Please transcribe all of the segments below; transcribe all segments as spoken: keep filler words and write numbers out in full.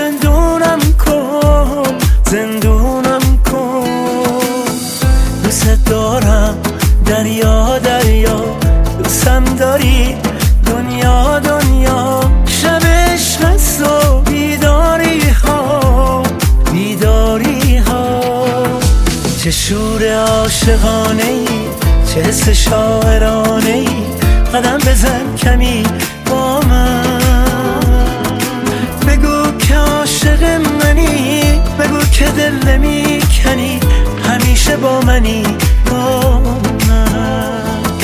زندونم کن، زندونم کن. دوست دارم دریا دریا، دوستم داری دنیا دنیا. شب عشق است و بیداری ها، بیداری ها. چه شور عاشقانه ای، چه حس شاعرانه ای. قدم بزن کمی با من، بگو که عاشق منی، بگو که دل نمی کنی، همیشه با منی با من.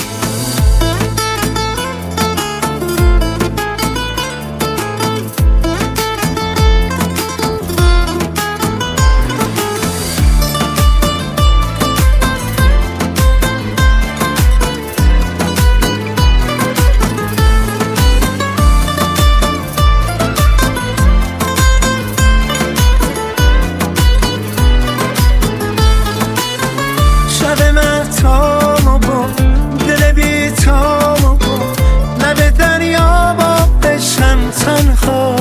شب مهتابو با دل بی‌تابو با لب دریا با عشقم تنها.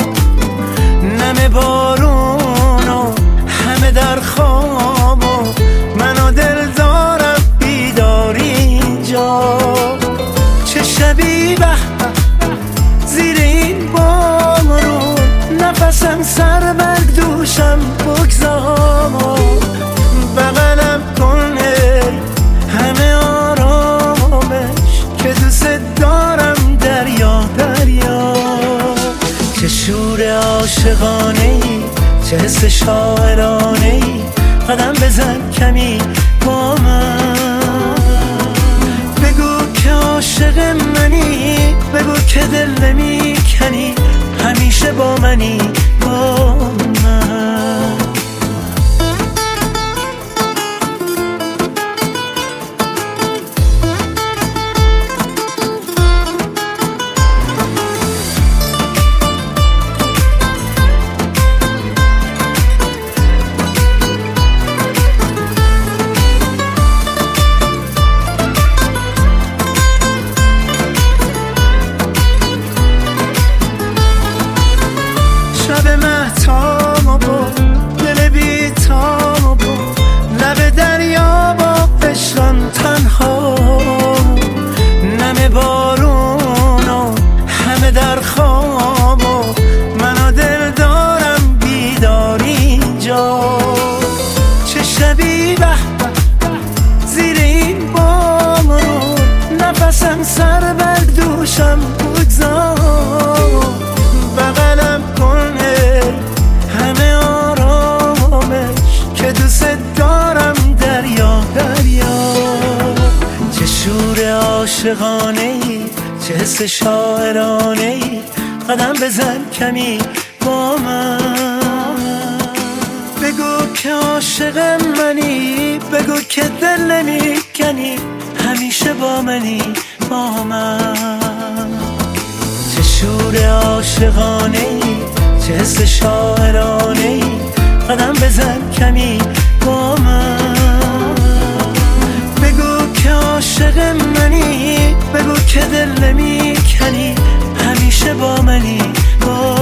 نم بارون و همه در خواب و من و دل دارم بیداری اینجا. چه شبی به زیر این بارون، نفسم سر بر دوشم بگذار. بغلم کن همه آرامش که دوست دارم دریا دریا. چه شور عاشقانه ای، چه حس شاعرانه ای. قدم بزن کمی با من، بگو که عاشق منی، بگو که دل نمی کنی، همیشه با منی با من. شب مهتابو با دل بی‌تابو با لب دریا با عشقم تنها. نم بارون و همه در خواب و من و دل دارم بیداری اینجا. چه شبی به زیر این بارون، نفسم سر بر دوشم بگذار. بغلم کن همه آرامش که دوست دارم دریا دریا. چه شور عاشقانه ای، چه حس شاعرانه ای. قدم بزن کمی با من، بگو که عاشق منی، بگو که دل نمی کنی، همیشه با منی با من. چه شور عاشقانه ای، چه حس شاعرانه ای. قدم بزن کمی با من، بگو که عاشق منی، بگو که دل نمی کنی، همیشه با منی با